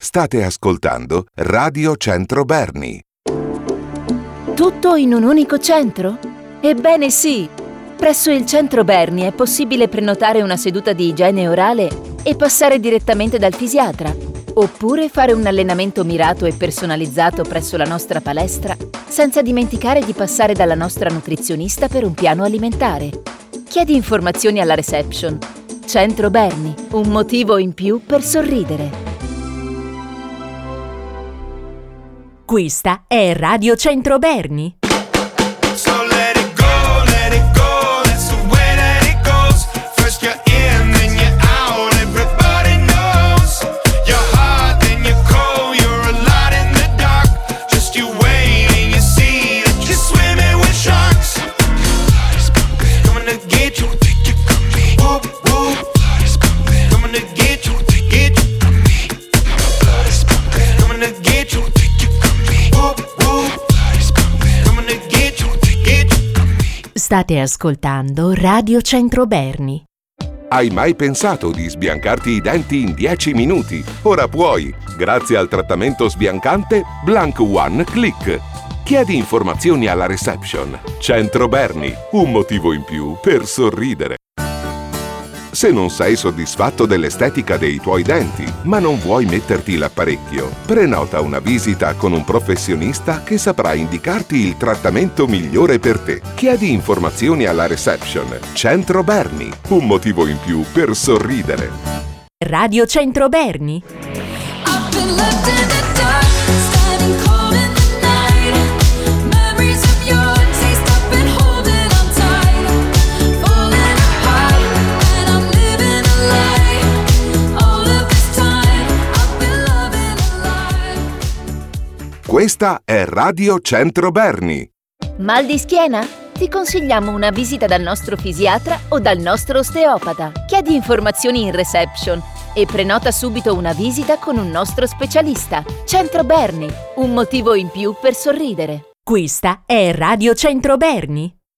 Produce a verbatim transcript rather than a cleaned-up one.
State ascoltando Radio Centro Berni. Tutto in un unico centro? Ebbene sì! Presso il Centro Berni è possibile prenotare una seduta di igiene orale e passare direttamente dal fisiatra, oppure fare un allenamento mirato e personalizzato presso la nostra palestra, senza dimenticare di passare dalla nostra nutrizionista per un piano alimentare. Chiedi informazioni alla reception. Centro Berni, un motivo in più per sorridere. Questa è Radio Centro Berni. State ascoltando Radio Centro Berni. Hai mai pensato di sbiancarti i denti in dieci minuti? Ora puoi, grazie al trattamento sbiancante Blank One Click. Chiedi informazioni alla reception. Centro Berni, un motivo in più per sorridere. Se non sei soddisfatto dell'estetica dei tuoi denti, ma non vuoi metterti l'apparecchio, prenota una visita con un professionista che saprà indicarti il trattamento migliore per te. Chiedi informazioni alla reception. Centro Berni, un motivo in più per sorridere. Radio Centro Berni. Questa è Radio Centro Berni. Mal di schiena? Ti consigliamo una visita dal nostro fisiatra o dal nostro osteopata. Chiedi informazioni in reception e prenota subito una visita con un nostro specialista. Centro Berni, un motivo in più per sorridere. Questa è Radio Centro Berni.